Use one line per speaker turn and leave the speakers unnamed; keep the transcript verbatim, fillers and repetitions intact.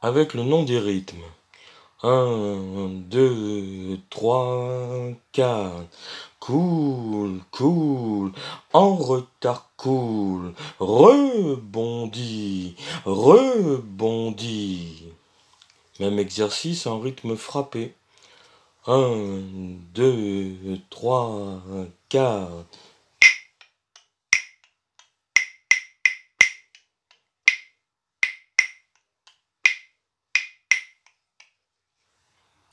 avec le nom des rythmes. Un, deux, trois, quatre. Cool, cool, en retard cool, rebondis, rebondis. Même exercice en rythme frappé. Un, deux, trois, quatre.